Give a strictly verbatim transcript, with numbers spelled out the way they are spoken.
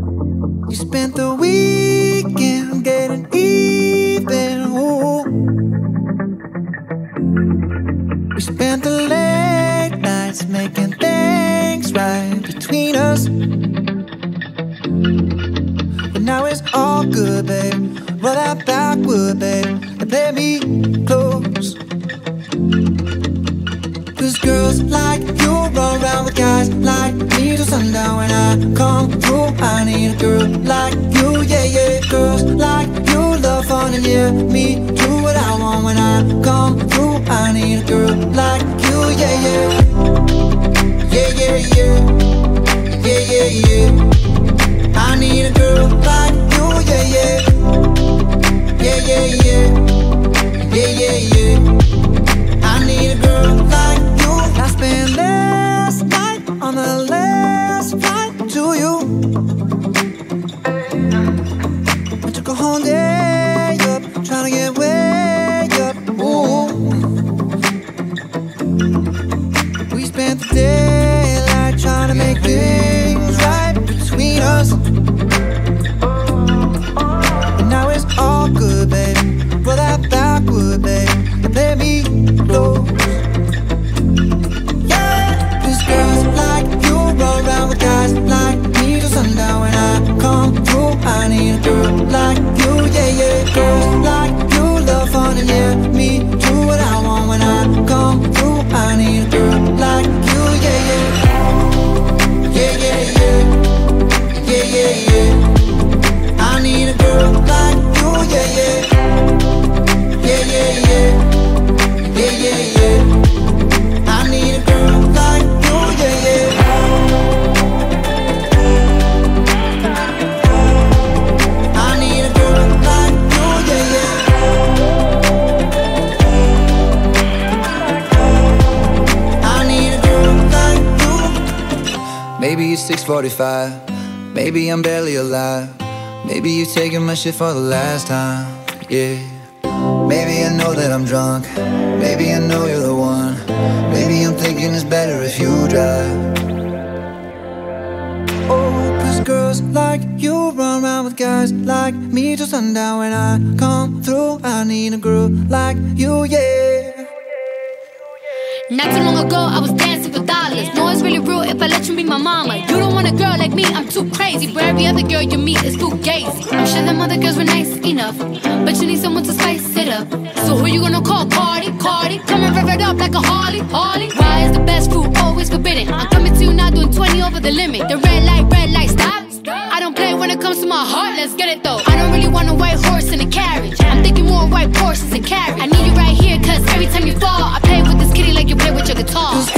You spent the weekend getting even. Ooh. We spent the late nights making things right between us. But now it's all good, babe. Roll that backward, babe, and play me close. Cause girls like you run around with guys like me till sundown. When I come through, I need a girl like you, yeah, yeah. Girls like you love fun and yeah, me do what I want. When I come through, I need a girl like you, yeah, yeah. Yeah, yeah, yeah. Yeah, yeah, yeah. I need a girl like you, yeah, yeah. Yeah, yeah, yeah. Yeah, yeah, yeah. I need a girl like you. I spent last night on the last flight to you. I took a whole day up, trying to get way up. Ooh. We spent the daylight trying to make things right between us. And now it's all good, baby. Roll that backward, babe, and play me close. Yeah, cause girls like you roll around with guys like me till sundown. When I come through, I need a girl like you, yeah, yeah. Girls like you love fun and yeah, me do what I want. When I come through, I need a girl like you, yeah, yeah. Yeah, yeah, yeah. Yeah, yeah, yeah. I need a girl like you, yeah, yeah. Yeah, yeah, yeah. Yeah, yeah, yeah. I need a girl like you, yeah, yeah. I need a girl like you, yeah, yeah. I need a girl like you. Maybe it's six forty-five. Maybe I'm barely alive. Maybe you're taking my shit for the last time, yeah. Maybe I know that I'm drunk. Maybe I know you're the one. Maybe I'm thinking it's better if you drive. Oh, cause girls like you run around with guys like me till sundown. When I come through, I need a girl like you, yeah. Not too long ago, I was dancing for dollars. No, it's really real if I let you be my mama. You don't want a girl like me, I'm too crazy. But every other girl you meet is too gazy. I'm sure them other girls were nice enough, but you need someone to spice it up. So who you gonna call? Cardi, Cardi. Come and rev it up like a Harley, Harley. Why is the best fruit always forbidden? I'm coming to you now doing twenty over the limit. The red light, red light, stop. I don't play when it comes to my heart, let's get it though. I don't really want a white horse in a carriage. I'm thinking more white horses and carriage. I need you right here, cause every time you fall, I play with this kitty like you play with your guitar. Cause